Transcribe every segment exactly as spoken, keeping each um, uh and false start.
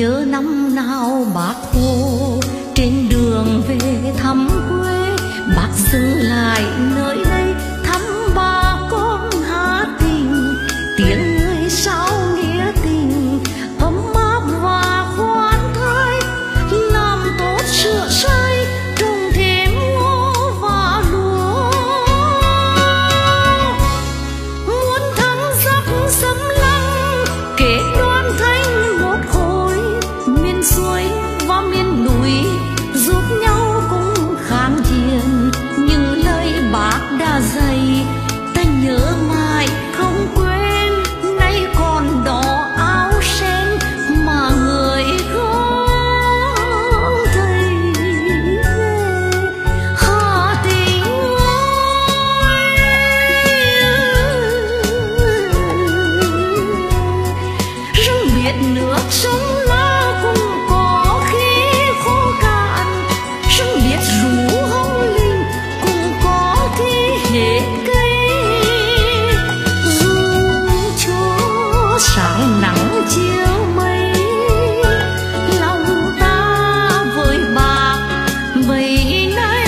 nhớ năm nào bác Hồ trên đường về thăm quê, bác dừng lại nơi đây thăm bà con Hà Tĩnh. Tiếng người sao nghĩa tình ấm áp và khoan thai, làm tốt sửa sai trồng thêm ngô và lúa. Muốn thắng giặc xâm lăng kết đoàn thành một khối, miền xuôi và miền núi giúp nhau cùng kháng chiến. Những lời bác đã dạy ta nhớ mãi không quên, nay còn đó áo sen mà người không thấy về. Hà Tĩnh ơi, rừng biết nước sông La cũng có khi khô cạn, rừng biết rú hồng linh cũng có khi hết cây. Dù cho sáng nắng chiều mây, lòng ta với bác vậy nay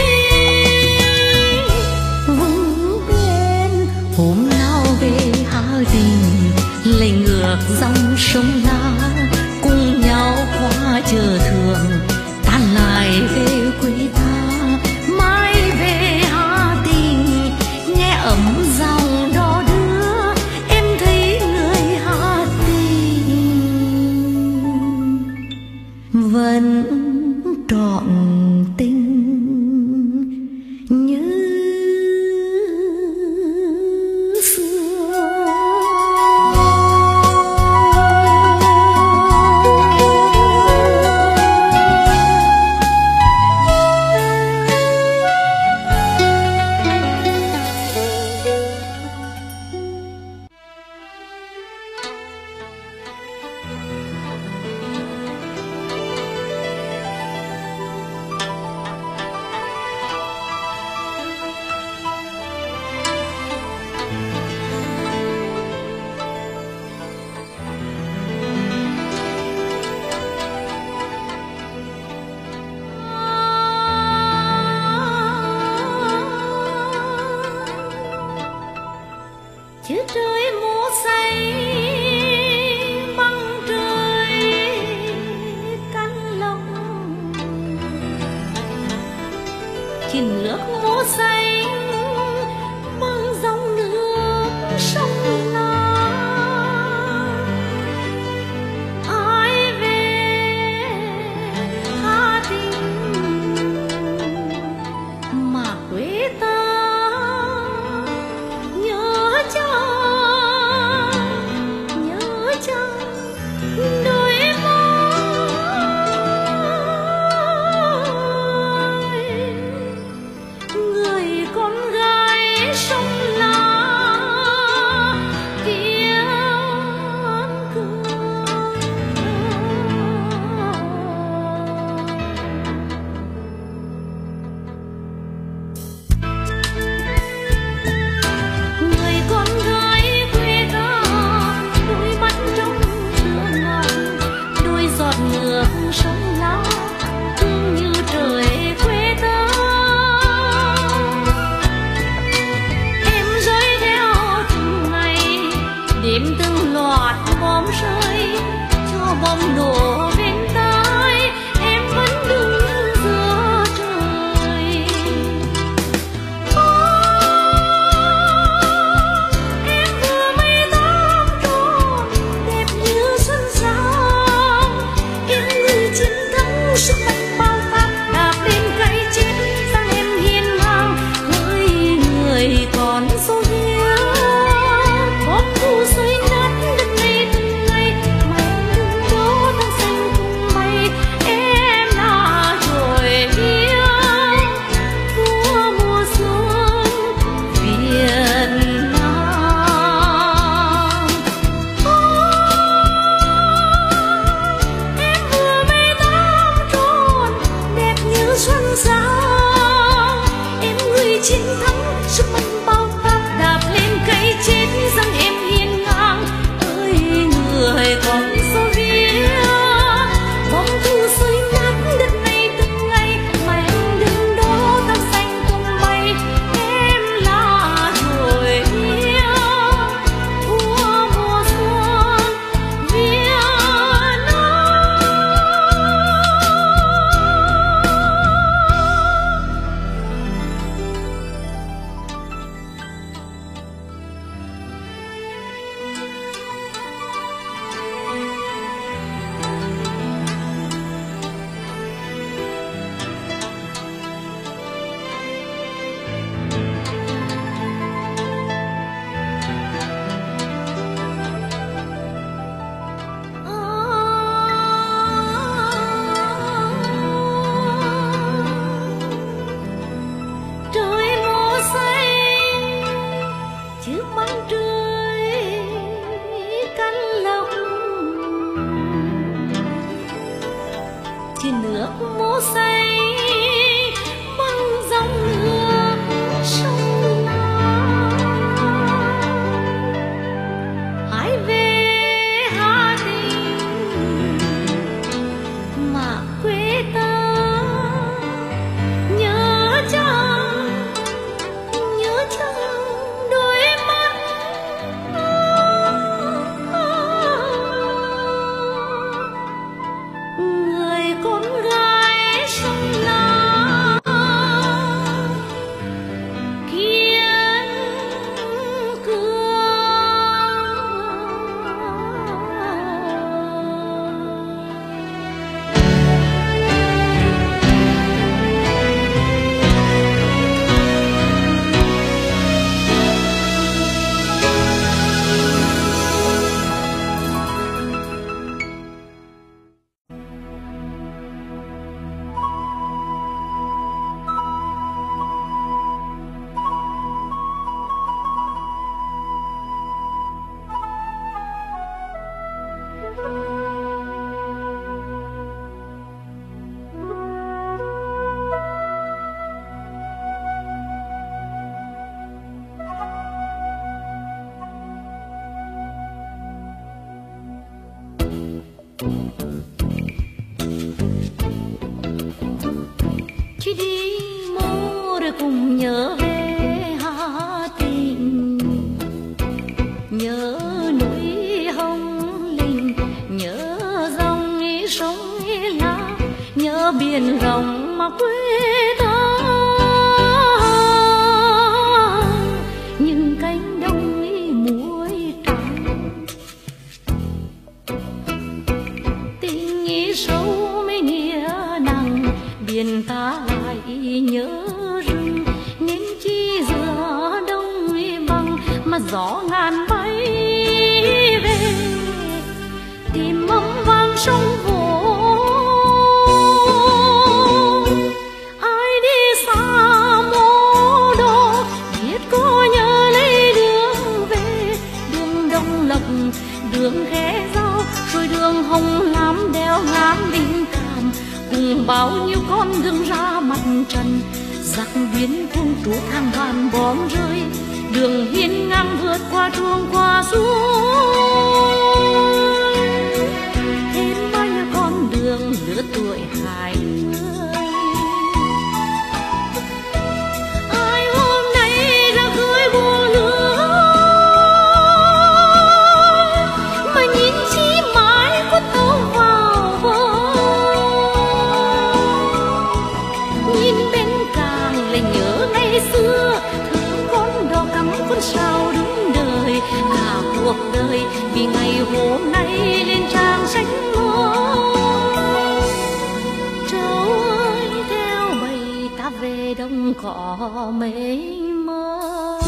vững bền. Hôm nào về Hà Tĩnh lấy ngược dòng sông La, cùng nhau qua chợ thường ta lại về quê ta. Mai về Hà Tĩnh nghe ấm dòng đò đưa, em thấy người Hà Tĩnh vẫn trọn tình như chiếc trời mùa say băng trời cánh lông, chỉ nước mùa say băng dòng nước sông La. Ai về Hà Tĩnh mà quê ta nhớ cha, nhớ cha đôi môi. Người con gái sông La tiếng cười. Người con gái quê ta đôi mắt trong sương ngọng, đôi giọt nước sông La thương như trời quê ta. Em rơi theo từng ngày đêm từng loạt bom rơi, cho bom đổ bên tai em vẫn đứng giữa trời. Em vừa mới tám tròn đẹp như xuân sao, em người chiến thắng sức mạnh bao táp đạp lên cái chết sang em hiên ngang. Hỡi người còn số hiếu, bom thu xây nát đất này từng ngày, mà em đừng đổ thuyền nước mô say văng dòng nước sông Lam. Hãy về Hà Tĩnh mà quê ta, nhớ chăng nhớ chăng đôi mắt người con gái sông Lam kiên cường. Khi đi mô rồi cùng nhớ về Hà Tĩnh, nhớ núi Hồng Linh, nhớ dòng sông La, nhớ biển rộng mà quê ta. Những cánh đồng muối trắng, tình ý sâu mấy nghĩa nặng, biển ta lại nhớ rừng, nên chi giữa đông bằng mà gió ngàn bay về tìm mong vang sông Vô. Ai đi xa mô đô biết có nhớ lấy đường về, đường Đông Lộc, đường Ghé Giao, rồi đường Hồng Lam đeo ngang Linh Cảm, cùng bao nhiêu con đường ra mặt trần. Giặc biến cung trút hàng vạn bom rơi, đường hiên ngang vượt qua truông qua suối, thêm bao nhiêu con đường lứa tuổi hai người. Ai hôm nay ra khơi buông lửa mà nhìn chi mãi có tàu vào bờ, nhìn bên càng lại nhớ ngày xưa, thương con đò cắm con sao đúng đời. Cả cuộc đời vì ngày hôm nay lên trang sách mới. Trâu ơi theo bầy ta về đồng cỏ mênh mông,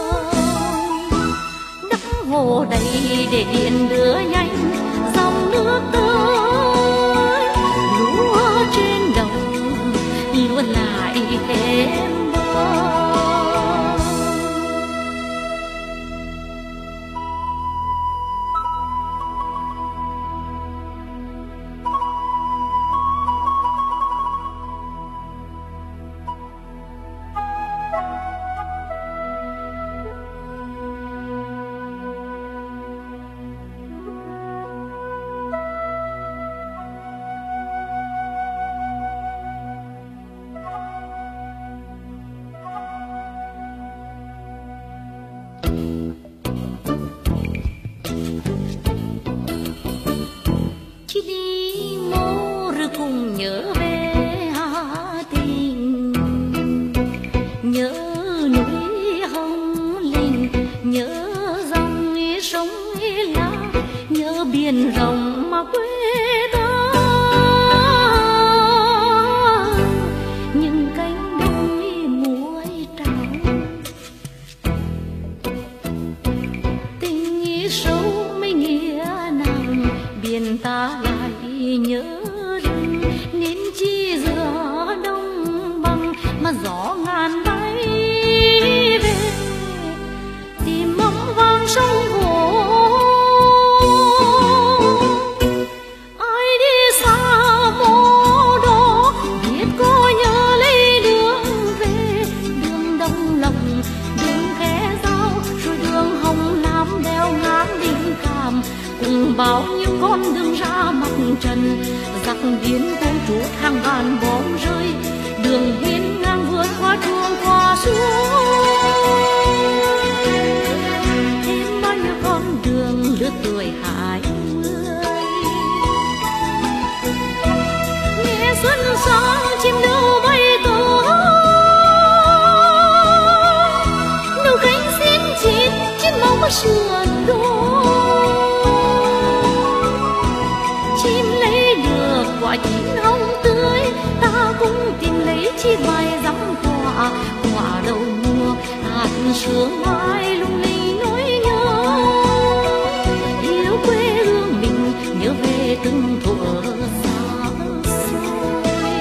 đất hồ đầy để điện đưa nhanh dòng nước tới. Lúa trên đồng lúa lại thêm bông. Khi đi mô rồi cùng nhớ về Hà Tĩnh, nhớ núi Hồng Linh, nhớ dòng sông La, nhớ biển rộng mà quê ta. Những cánh đồng muối trắng, tình ý sâu mấy nghĩa nặng, biển ta lại nhớ rừng, nên chi giữa đông bằng mà gió ngàn bay về tìm mong vang sông Vô. trần, giặc điên cuồng trút hàng ngàn bom rơi, đường hiên ngang vượt qua chuông qua suối. Thêm bao nhiêu con đường lứa tuổi hai mươi, nghe xuân gió chim đâu bay tổ, nụ cánh xin chít chít mong có sườn đôi. Chim lấy được quả chín hồng tươi, ta cũng tìm lấy chi vài giắm quả, quả đầu mùa hạt sương mai lung linh nỗi nhớ. Yêu quê hương mình nhớ về từng thuở xa xôi,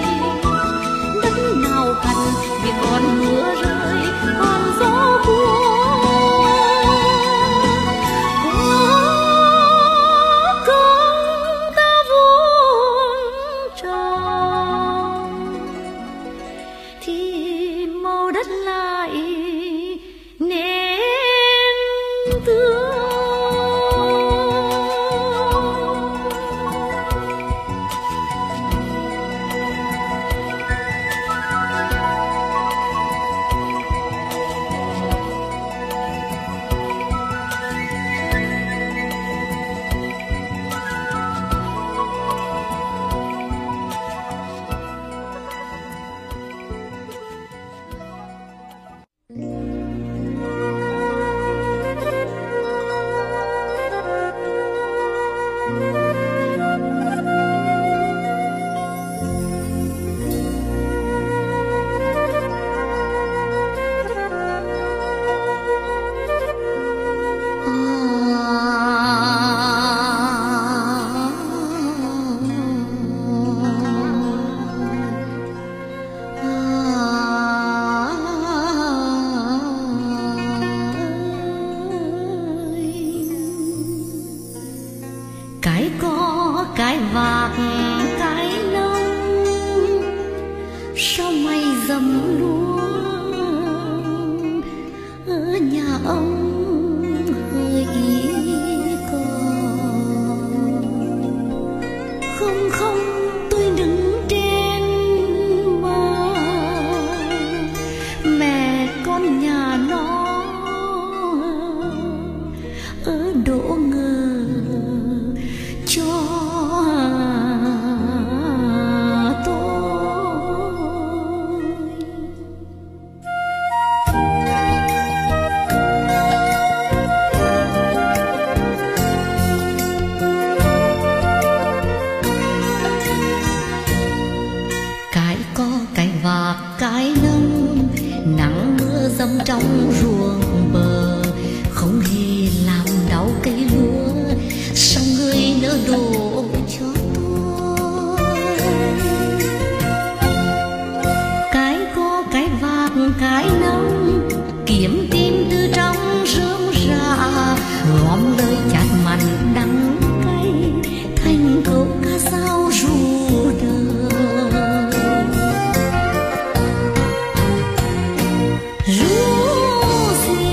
đất nào cằn vì còn mưa rơi còn gió buồn. Ru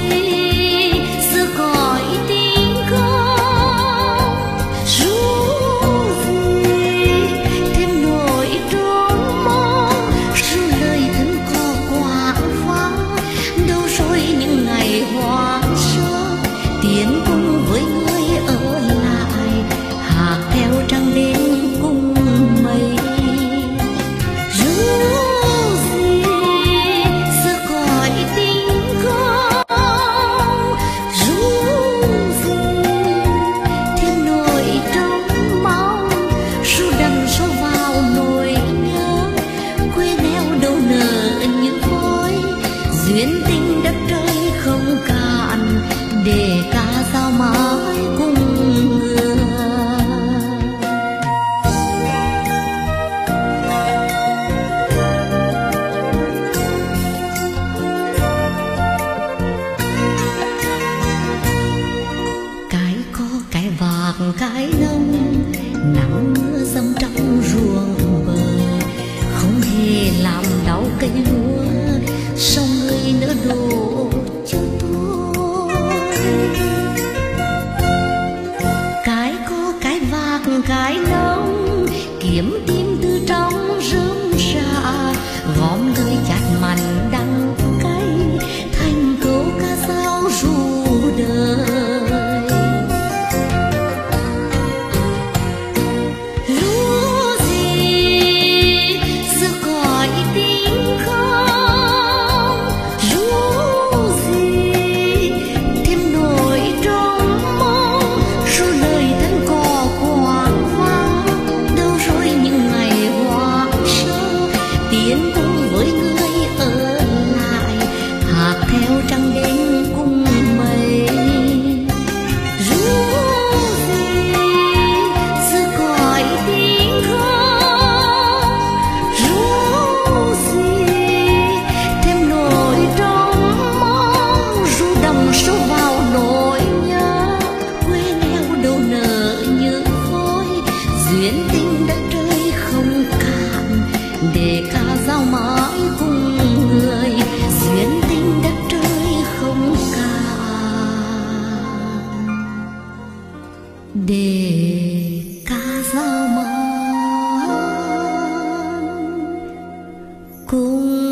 tin từ trong rơm rạ, gom lời chát mặn đắng cay thành câu ca dao ru đời. Ru gì giữa cõi tình không, ru gì thêm nỗi trong mong, ru lời thân cò quàng vắng. Đâu rồi những ngày hoang sơ, tiến tới với người ở lại, hát theo trăng đêm cùng mây. Ru gì giữa cõi tình không, ru gì thêm nỗi trong mong, ru đậm sâu vào nỗi nhớ. Quê nghèo đâu nợ như phôi, duyên tình đất trời không cạn, để ca dao mãi cùng người. Duyên tình đất trời không cạn, để ca dao mãi cùng người.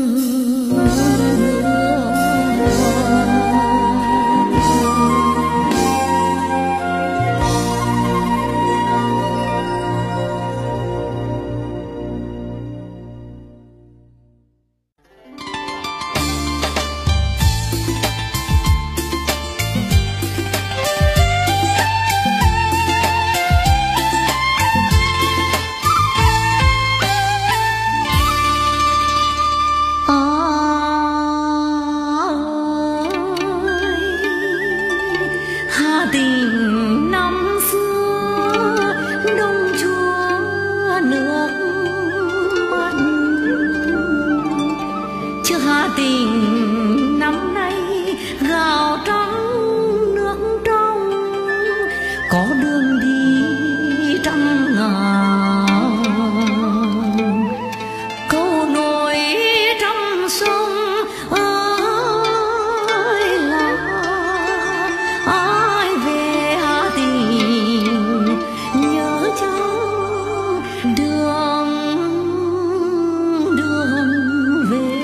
Hà tình năm xưa đông chúa nước mắt, chưa Hà tình năm nay gạo trắng nước trong, có đường đi trăm ngàn, câu nổi trăm sông ơi là ai về Hà Tình nhớ chăng đường đường về.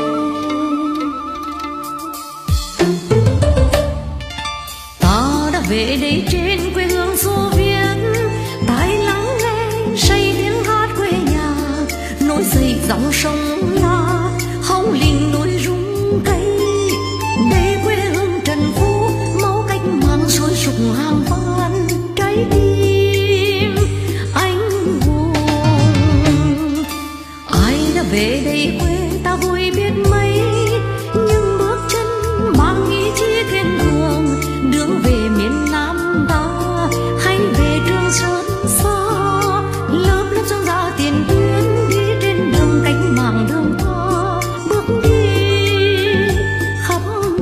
Ta đã về đây trên quê hương Xô Viết, tai lắng nghe say tiếng hát quê nhà, nối dậy dòng sông La hóng linh núi rung cây. Để quê hương Trần Phú máu cách mạng sôi sục hàng van trái tim anh hùng. Ai đã về đây quê ta vui biết mấy, nhưng bước chân mang ý chí kiên cường, đường về miền Nam ta hay về Trường Sơn xa. Lớp lớp dân ra tiền tuyến đi trên đường cách mạng, đường ta bước đi khắp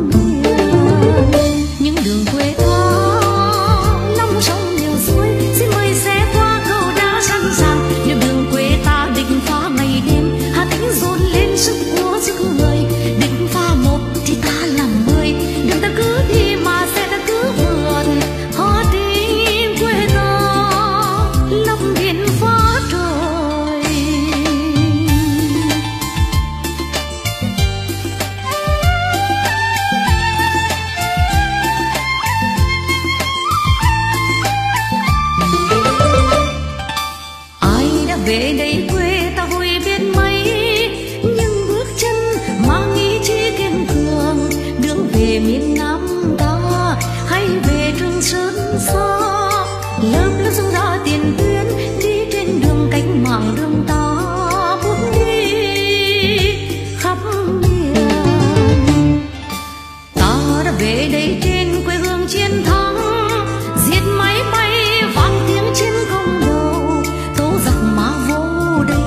miền. Những đường quê ta lòng sông nhiều suối, xin mời xe qua cầu đã sẵn sàng. Nếu đường quê ta định phá ngày đêm, Hà Tĩnh dồn lên sức của sức người. Định phá một thì ta làm mười, đường ta cứ đi mà xe ta cứ vượt. Hà Tĩnh quê ta lấp biển phá trời. Ai đã về đây quê ta vui biết mấy, nhưng bước chân mang ý chí kiên cường, đường về miền Nam ta hay về Trường Sơn xa. Lớp lớp dân ra tiền tuyến đi trên đường cách mạng, đường ta bước đi khắp miền. Ta đã về đây trên quê hương chiến thắng, giết máy bay vang tiếng chiến công đầu, tố giặc mà vô đây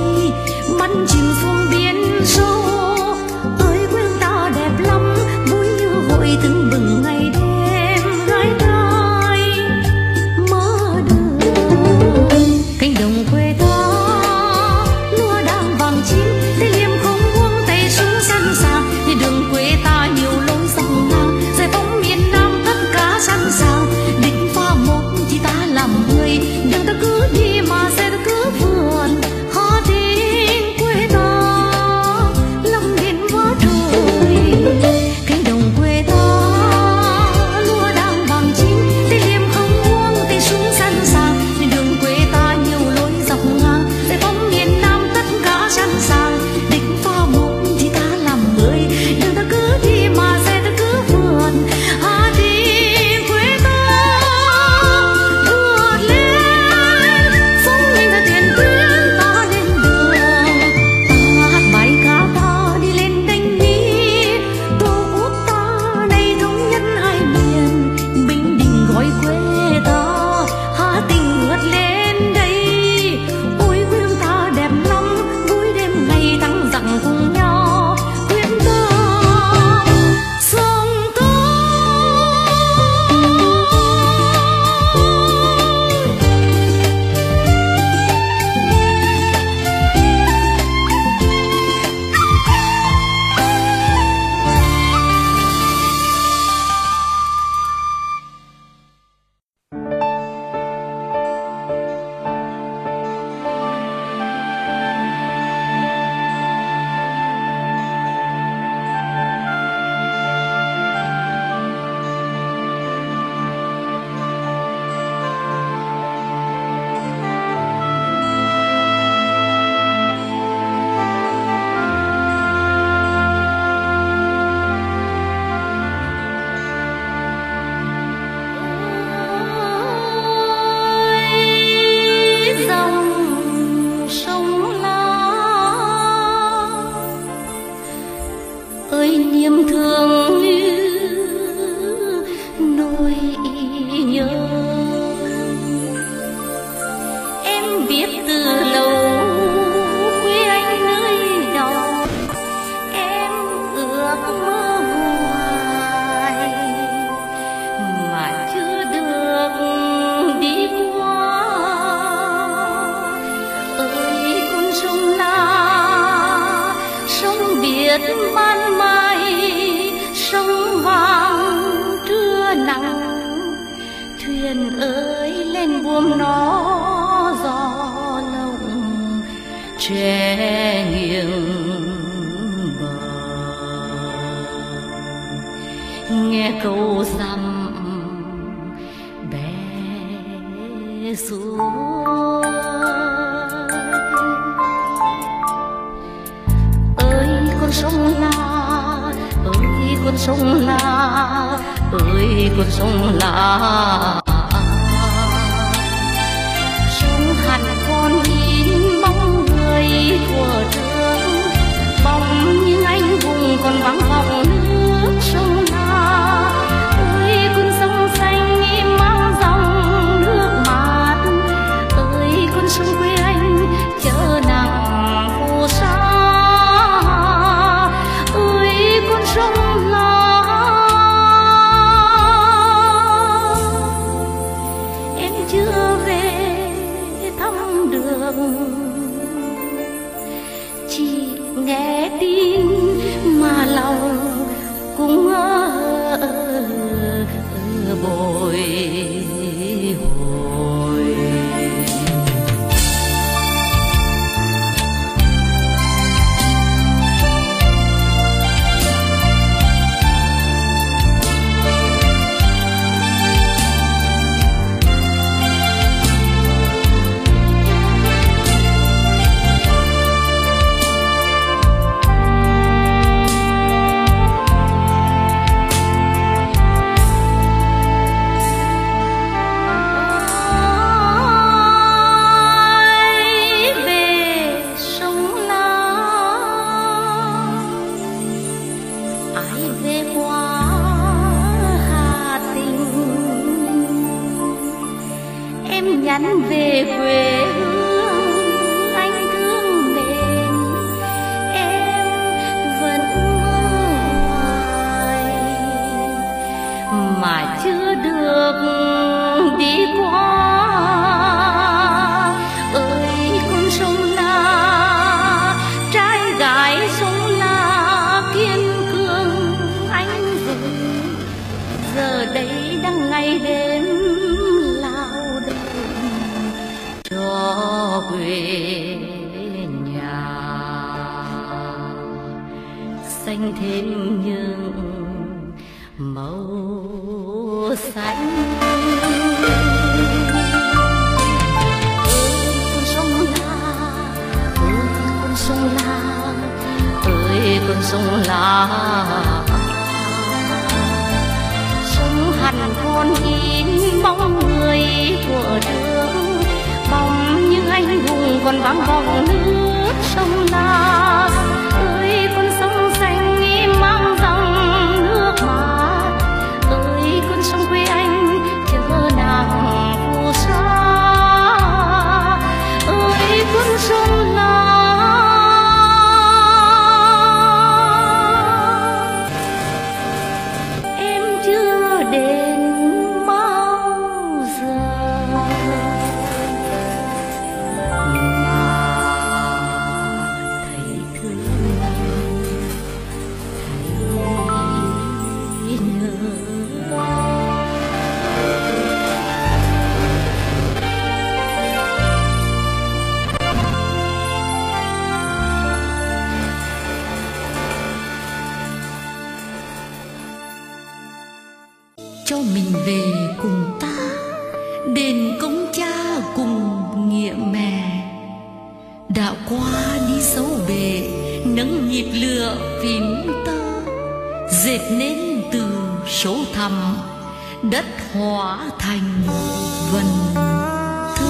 biết ban mai sông vàng trưa nắng, thuyền ơi lên buồm nó gió lộng tre nghiêng bờ. Nghe câu dằm bé xuống ơi con sông La, ơi con sông La, ơi con sông La. Sông hằn con in bóng người của thương, bóng những anh hùng còn vắng vọng nước sông La. Ơi con sông xanh im mang dòng nước mát, ơi con sông quê anh chở nặng phù sa. Ơi con sông La, em chưa về thăm đường, chỉ nghe tin mà lòng cũng ngỡ bồi hồi. Nhắn về quê hương anh thương mình, em vẫn hoài mà chưa được đi qua. Ơi con sông La, trai gái sông La kiên cường anh hùng, giờ đây đang ngày đêm cho quê nhà. Xanh thêm những màu xanh. Ơi con sông La, ơi con sông La, ơi con sông La. Sông hằn con in bóng người của đường, bóng những anh hùng còn vắng vọng nước sông La. Ơi con sông xanh im mang dòng nước mát, ơi con sông quê anh chở nặng phù sa. Ơi con sông La, em chưa đến bao giờ cho mình về cùng ta, đền công cha cùng nghĩa mẹ. Đạo qua đi sâu bể, nâng nhịp lửa phím tơ, dệt nên từ số thẳm, đất hóa thành vần thơ.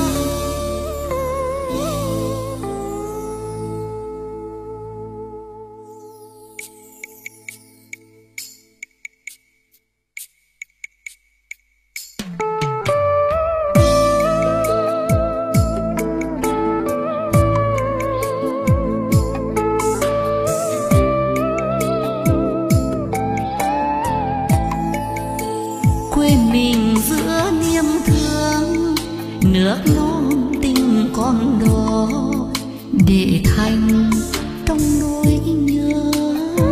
Mình giữa niềm thương, nước non tình con đó để thành trong nỗi nhớ.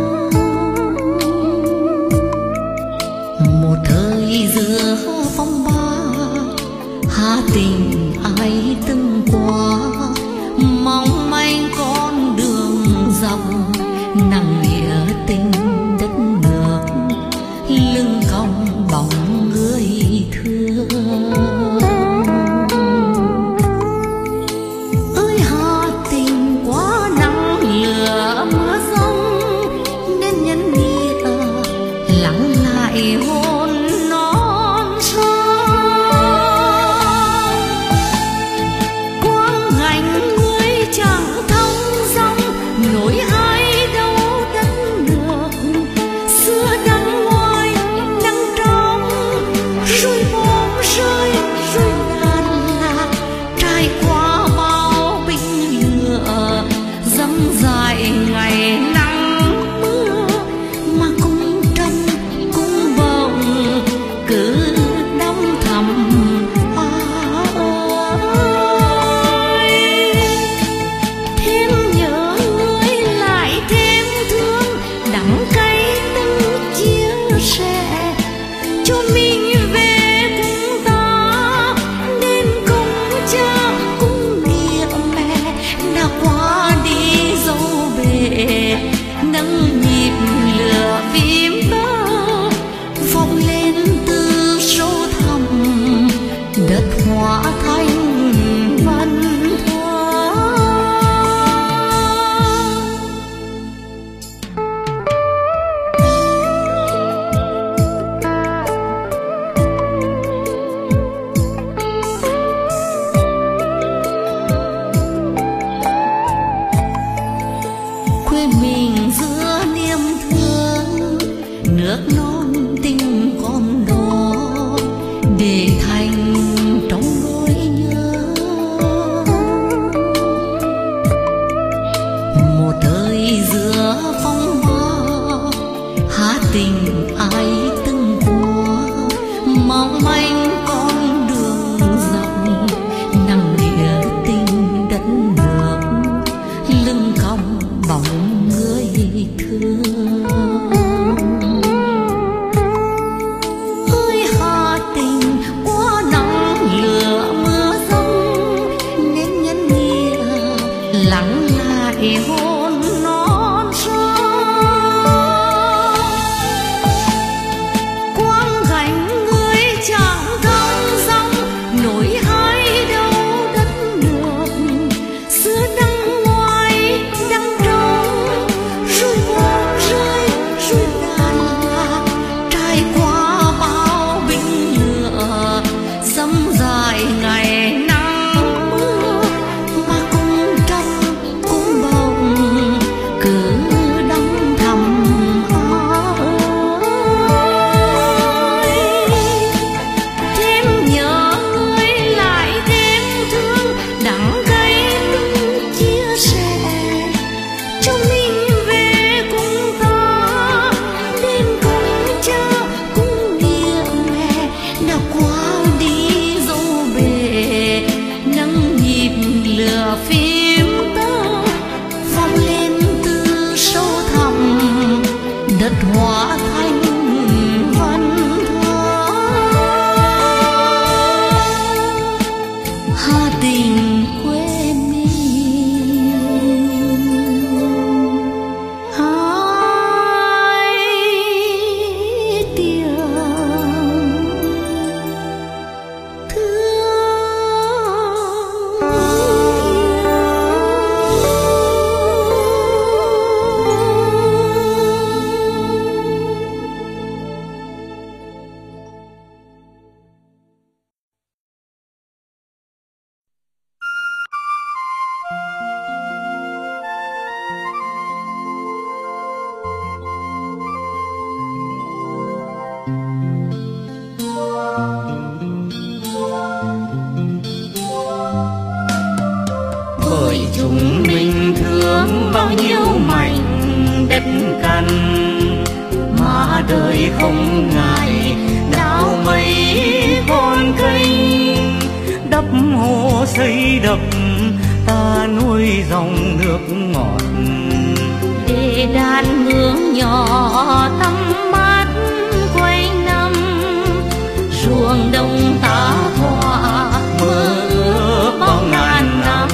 giữa phong ba, hà tình ai từng qua, mong manh con đường dòng nặng nghĩa tình đất nước, lưng cong bóng người thương. Ơi hà tình quá nắng lửa mưa giông, nên nhân nghĩa lắng lại hôn non sông. Quang ngành người chẳng thông dong, nỗi ai đâu đất nước. Xưa nắng ngoài nắng trong, rồi bom rơi rồi ngàn lạc, trải qua bao binh lửa, dẫm dài ngày nắng mưa, mà cung trầm cung bồng cứ đắm thầm ơi. Thêm nhớ người lại thêm thương, đắng cay từng chia sẻ, cho mình về cùng ta nên cùng cha cùng nghĩa mẹ, đã qua đi dấu bể nâng nhịp lửa phím tơ, vọng lên từ sâu thẳm đất hóa thành văn thơ. Quê mình giữa niềm thương, nước non tình con đó, để thành trong nỗi nhớ. Một thời giữa phong ba, hà tình ai từng qua, mong manh con đường dòng nặng nghĩa tình đất nước, lưng cong bóng người thương. Ơi hà tình quá nắng lửa mưa giông, nên nhân nghĩa lắng lại hôn non sông. Quang gánh người chẳng thông dong, nỗi ai đâu đất nước. Xưa nắng ngoài nắng trong, rồi bom rơi rồi ngàn lạc, trải qua bao binh lửa, dẫm dài ngày nắng mưa, mà cùng trầm cùng bồng cứ đắm thầm ơi. Thêm nhớ người lại thêm thương, đắng cay từng chia sẻ, cho mình về cùng ta nên cùng cha cùng nghĩa mẹ, đã qua đi dấu bể nâng nhịp lửa phím tơ, vọng lên từ sâu thẳm đất hóa thành văn thơ. Hà tình quê mình hai tiếng bởi chúng mình thương bao nhiêu mảnh đất cằn, mà đời không ngại đào mấy con kênh, đắp hồ xây đập ta nuôi dòng nước ngọt, để đàn mương nhỏ tắm mát quanh năm, ruộng đồng ta thỏa mơ ước bao ngàn năm.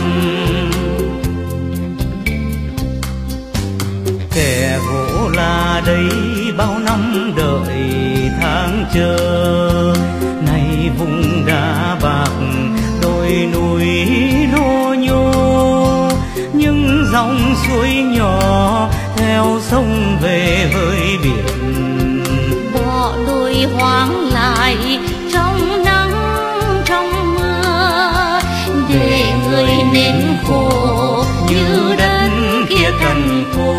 Kẻ gỗ là đây bao năm đợi tháng chờ, nay vùng đá bạc đồi núi lô nhô, những dòng suối nhỏ theo sông về với biển. Bỏ đồi hoang lại trong nắng trong mưa, để người nên khổ như đất kia cần khô.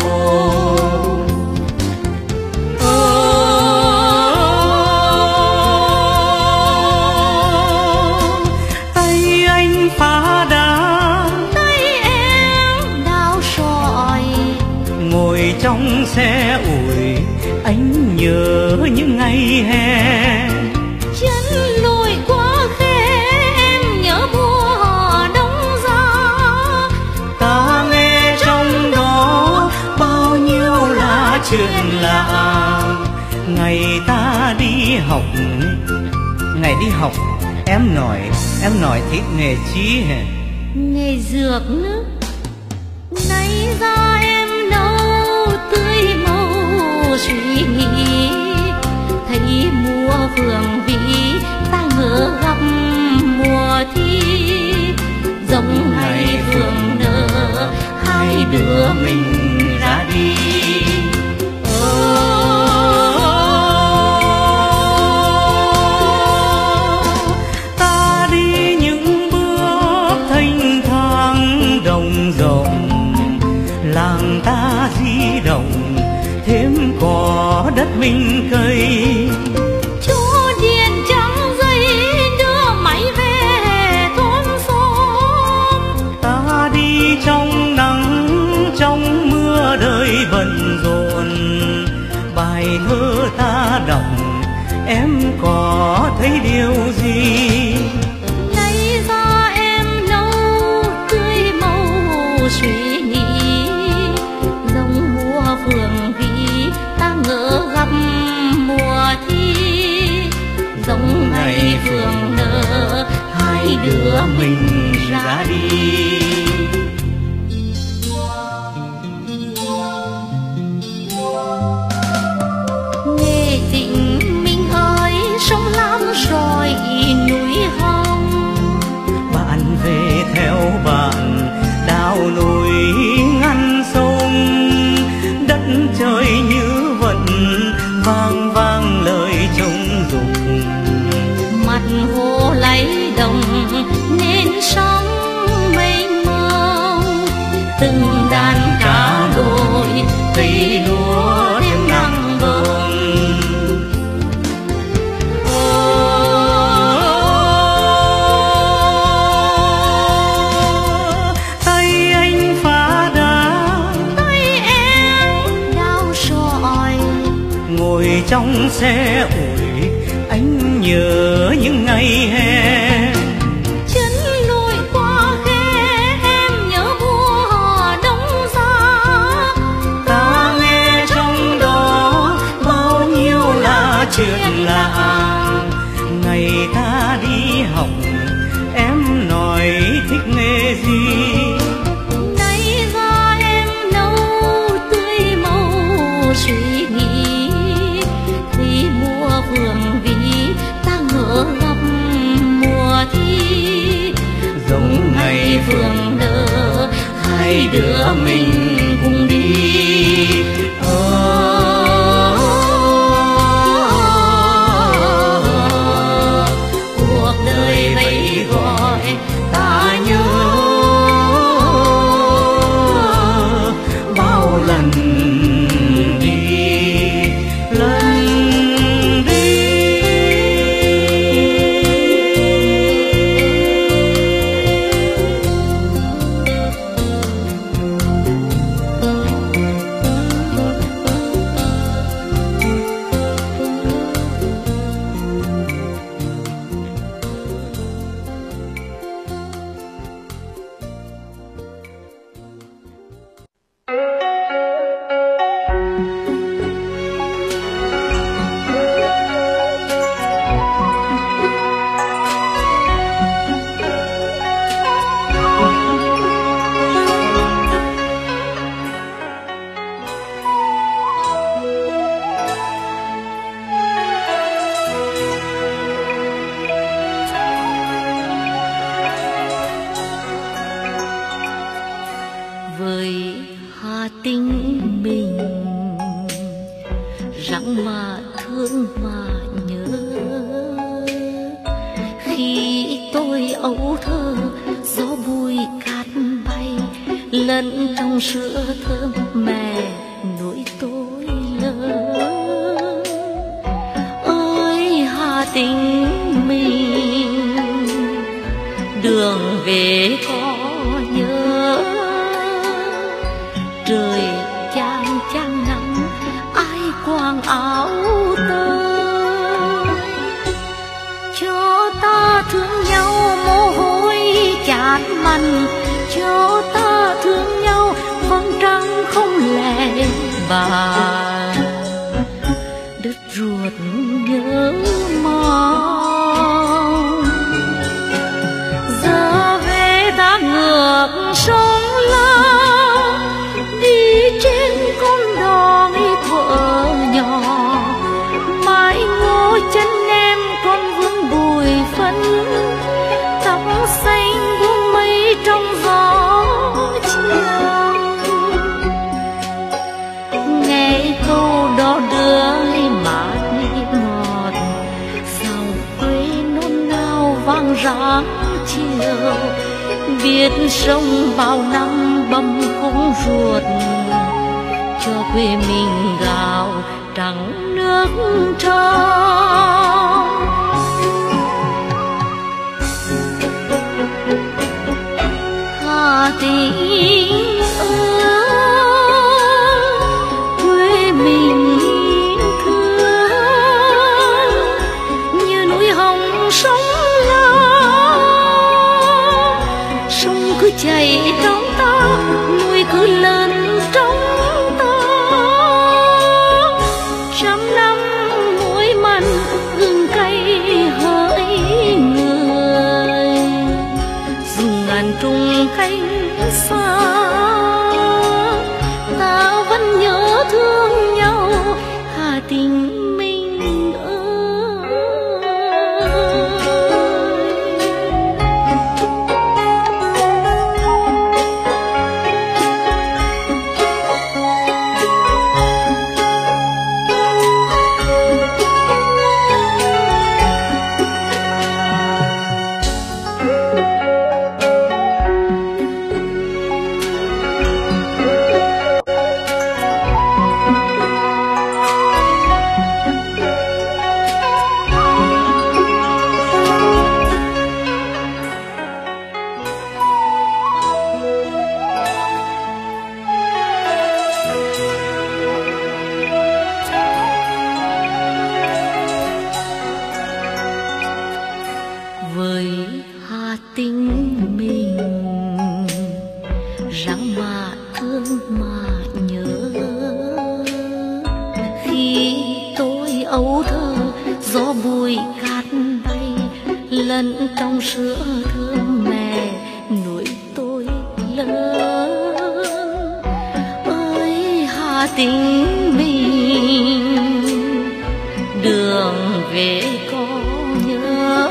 Tay anh phá đá, tay em đào sỏi, ngồi trong xe ủi anh nhớ những ngày hè. chân lùi qua khe em nhớ mùa đông giá. Ta nghe trong đó bao nhiêu là chuyện lạ. Ngày ta đi học, ngày đi học em nói em nói thích nghề chí hả? Nghề dược nước. Nay ra em nấu tươi màu suy nghĩ, thấy mùa phường vĩ ta ngỡ gặp mùa thi. Giống ngày phường nở hai đứa mình ra đi. Ta đi những bước thanh thang đồng rộng, làng ta di động thêm có đất mình cây. Chỗ điện trắng dây đưa máy về thôn xóm. Ta đi trong nắng trong mưa đời bận rộn, bài thơ ta đọc em có thấy điều gì? Nay ra em nấu tươi màu suy nghĩ, giống mùa phường vĩ ta ngỡ gặp mùa thi. Giống ngày phường nở hai đứa mình ra đi. Nghe tình mình ơi sông Lam rồi núi Hồng. Bạn về theo bạn đào núi ngăn sông, đất trời như vẫn vang vang lời trống dục. Mặt hồ lấy đồng nên sóng mênh mông, từng đàn cá lội cây lúa thêm nắng bông. Tay anh phá đá, Tay em đào sỏi, ngồi trong xe ủi anh nhớ những ngày hè. chân lùi qua khe em nhớ mùa đông giá. Ta nghe trong đó bao nhiêu là chuyện lạ. Ngày ta đi học em nói thích nghề gì? Nay ra em nấu tươi màu suy nghĩ, thì mùa phường vĩ ta ngỡ gặp mùa thi. Giống Ngày phường nở hai đứa mình cùng đi. Cuộc đời vẫy gọi ta nhớ bao lần đi, lần đi. với Hà Tĩnh mình, rằng mà thương mà nhớ. Khi tôi ấu thơ gió bụi cát bay, lẫn trong sữa thơm mẹ nuôi tôi lớn. Ơi Hà Tĩnh mình, đường về có nhớ. Trời chang chang nắng, ai quàng áo tơi. Cho ta thương nhau mồ hôi chát mặn, cho ta thương nhau vầng trăng không lẽ bạt. Đất ruột nhớ mong, giờ về ta ngược sông lao, đi trên con đò thuở nhỏ. Mãi ngó chân em con vương bụi phấn, tóc xanh buông mây trong gió chiều. Nghe câu đó đưa mát ngọt, dòng quê nôn nao vang ráng chiều. Biết sông bao năm bầm không ruột, cho quê mình gạo trắng nước trong. Hà Tĩnh ơi, quê mình thương như núi hồng sông lao. Sông cứ chảy trong ta, núi cứ lớn trong ta. Trăm năm muối mặn gừng cay hỡi người, dù ngàn trùng cánh xa, ta vẫn nhớ thương nhau Hà Tĩnh mình ơi. Với Hà Tĩnh mình, rằng mà thương mà nhớ. Khi tôi ấu thơ gió bụi cát bay, lẫn trong sữa thơm mẹ nuôi tôi lớn. Ơi Hà Tĩnh mình, đường về có nhớ.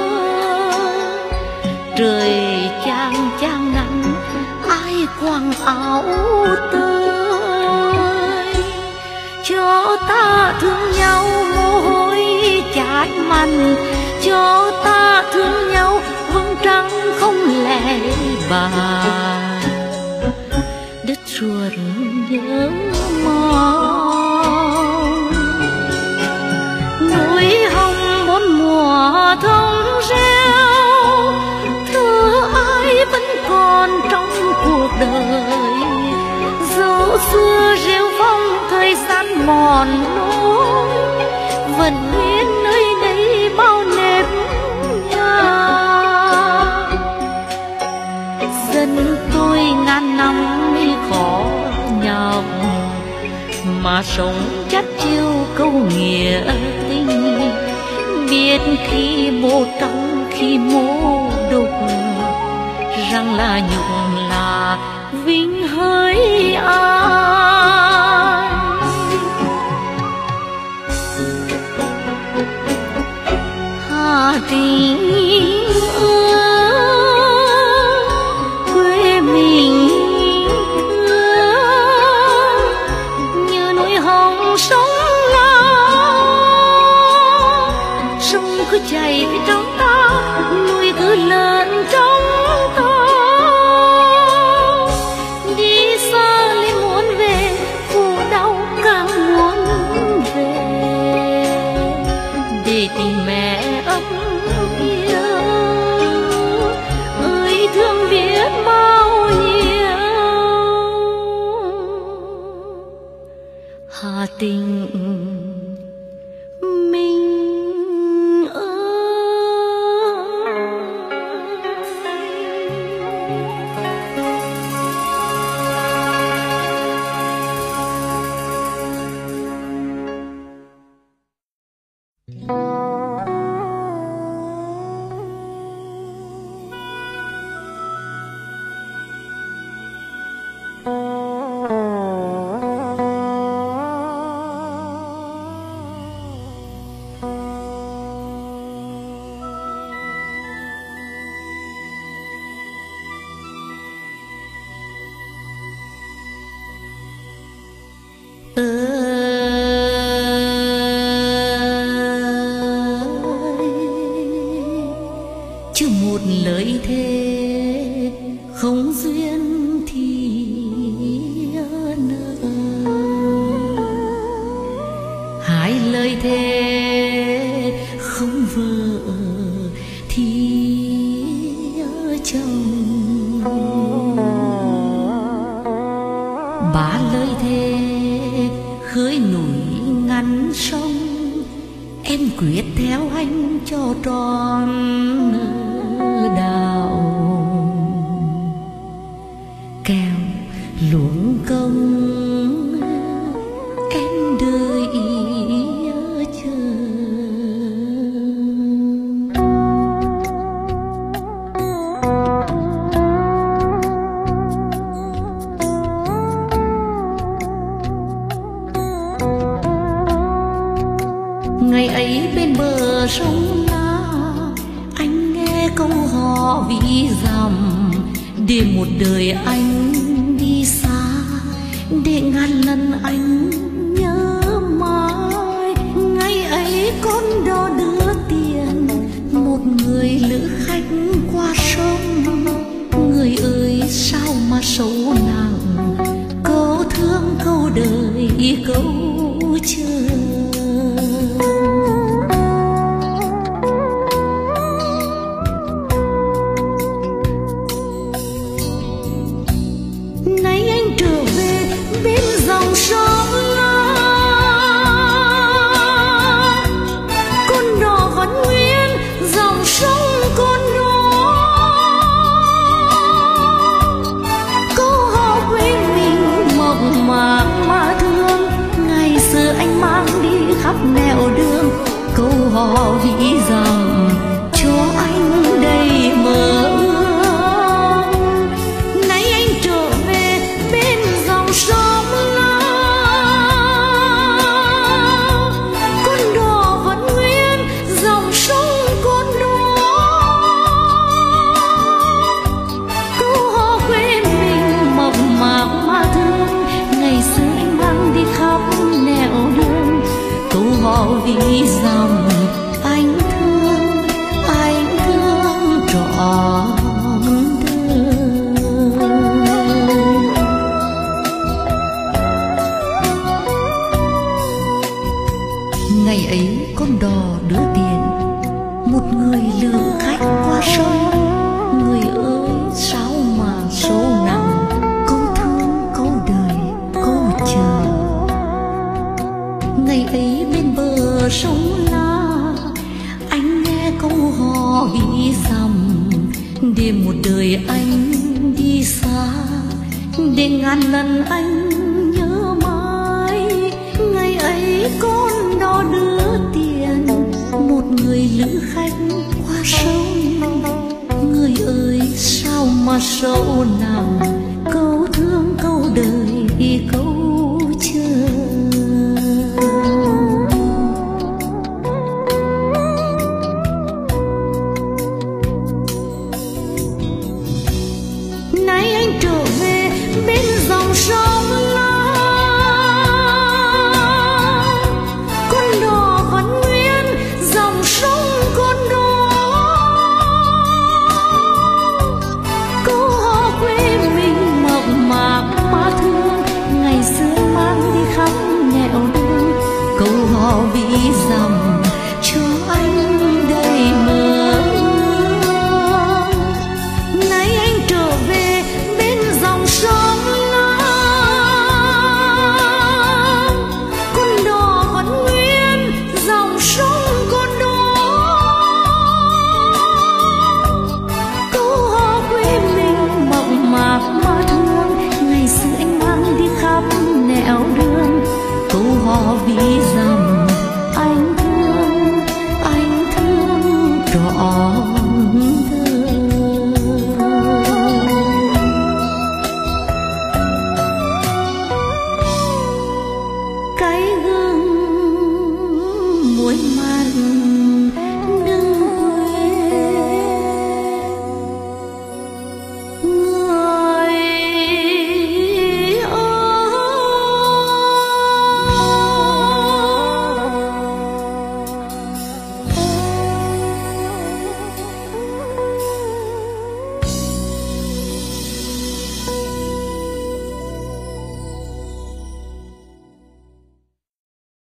Trời chang chang nắng, ai quàng áo tơi. Cho ta thương nhau mồ hôi chát mặn, cho ta thương nhau vầng trăng không lẽ bạt. Đất ruột nhớ mong, núi hồng bốn mùa thông reo. Thơ ai vẫn còn trong cuộc đời, dấu xưa rêu phong thời gian mòn nỗi. Vẫn nguyên nơi đây bao nếp nhà, dân tôi ngàn năm đi khó nhọc, mà sống chắt chiêu câu nghĩa tình. Biết khi mô trong khi mô đục, rằng là nhục là vinh hỡi ai. Hà Tĩnh ơi, quê mình thương Hà Tình mình ơi. Chứ một lời thề không duyên thì nợ, hai lời thề không vợ thì chồng, ba lời thề khơi núi ngăn sông, em quyết theo anh cho tròn đạo, kèo luống công em đợi chờ. Ngày ấy bên bờ sông La, anh nghe câu hò ví dặm, để một đời anh đi xa, để ngàn lần anh nhớ mãi. Ngày ấy con đò đưa tiền một người lữ khách qua sông, người ơi sao mà sâu nặng, câu thương câu đời câu chờ. Nay anh trở về bên dòng sông La, con đò vẫn nguyên dòng sông con đó, câu hò quê mình mộng mạc mà thương. Ngày xưa anh mang đi khắp nẻo đường, câu hò ví dặm cho anh đầy mơ ước. Nay anh trở về bên dòng sông La, con đò vẫn nguyên dòng sông con đó, câu hò quê mình mộng mạc mà thương. Ngày xưa anh mang đi khắp nẻo đường, câu hò ví dặm anh thương, anh thương trọn đời. Ngày ấy con đò đưa tiền một người lữ khách qua sông, người ơi sao mà sâu nặng, câu thương câu đời câu chờ. Ngày ấy bên bờ sông La, anh nghe câu hò ví dặm, để một đời anh đi xa, để ngàn lần anh nhớ mãi. Ngày ấy con đò đưa tiền một người lữ khách qua sông, người ơi sao mà sâu nặng,